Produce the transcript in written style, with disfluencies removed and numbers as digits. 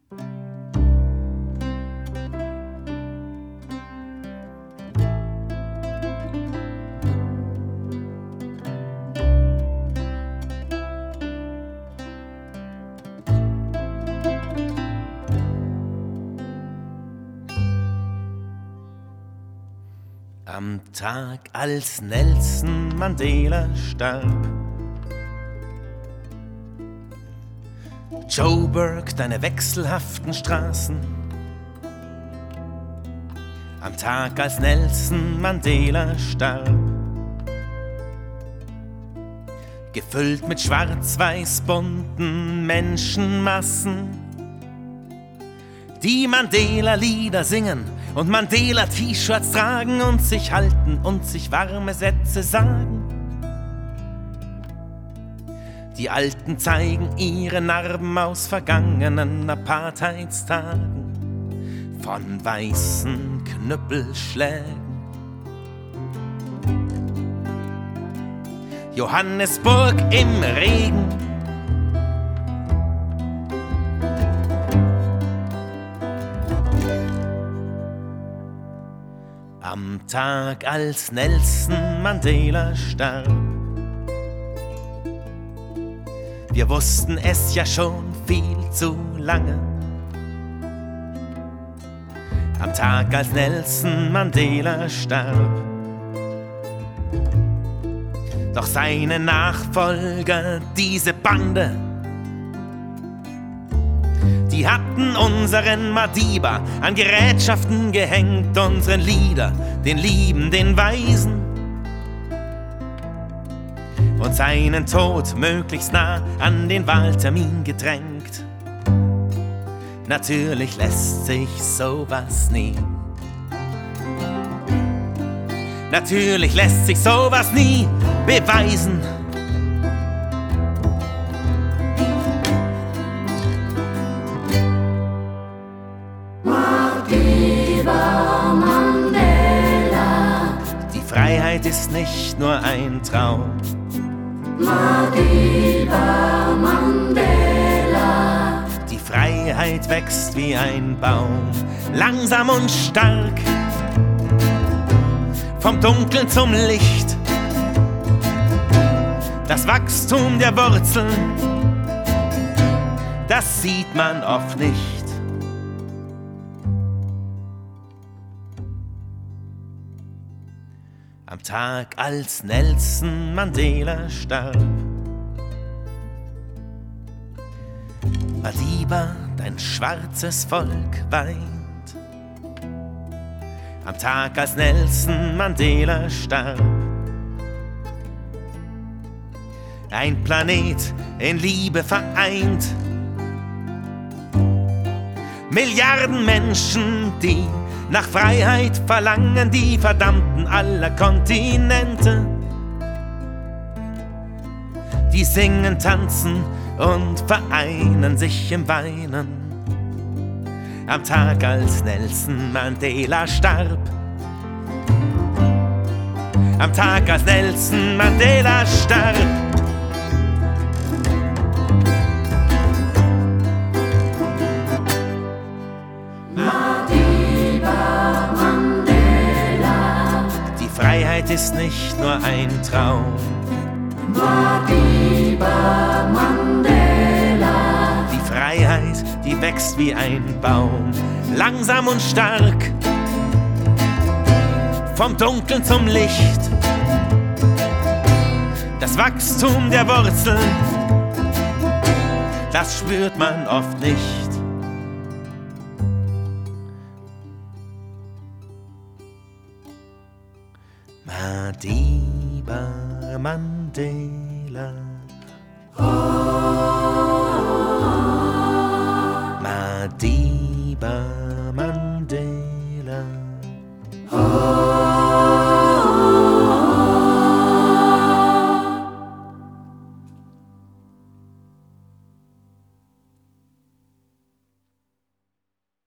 Am Tag, als Nelson Mandela starb, Joburg, deine wechselhaften Straßen. Am Tag, als Nelson Mandela starb, gefüllt mit schwarz-weiß bunten Menschenmassen, die Mandela-Lieder singen und Mandela-T-Shirts tragen und sich halten und sich warme Sätze sagen. Die Alten zeigen ihre Narben aus vergangenen Apartheidstagen, von weißen Knüppelschlägen. Johannesburg im Regen, am Tag, als Nelson Mandela starb. Wir wussten es ja schon viel zu lange. Am Tag, als Nelson Mandela starb. Doch seine Nachfolger, diese Bande, die hatten unseren Madiba an Gerätschaften gehängt, unseren Lieder, den Lieben, den Weisen, und seinen Tod möglichst nah an den Wahltermin gedrängt. Natürlich lässt sich sowas nie. Natürlich lässt sich sowas nie beweisen. Madiba Mandela. Die Freiheit ist nicht nur ein Traum. Madiba Mandela. Die Freiheit wächst wie ein Baum, langsam und stark, vom Dunkeln zum Licht. Das Wachstum der Wurzeln, das sieht man oft nicht. Am Tag, als Nelson Mandela starb, Madiba, dein schwarzes Volk weint. Am Tag, als Nelson Mandela starb, ein Planet in Liebe vereint. Milliarden Menschen, die nach Freiheit verlangen, die Verdammten aller Kontinente. Die singen, tanzen und vereinen sich im Weinen. Am Tag, als Nelson Mandela starb. Am Tag, als Nelson Mandela starb. Madiba Mandela. Die Freiheit ist nicht nur ein Traum. Madiba Mandela. Die Freiheit, die wächst wie ein Baum, langsam und stark, vom Dunkeln zum Licht. Das Wachstum der Wurzeln, das spürt man oft nicht. Madiba Mandela. Madiba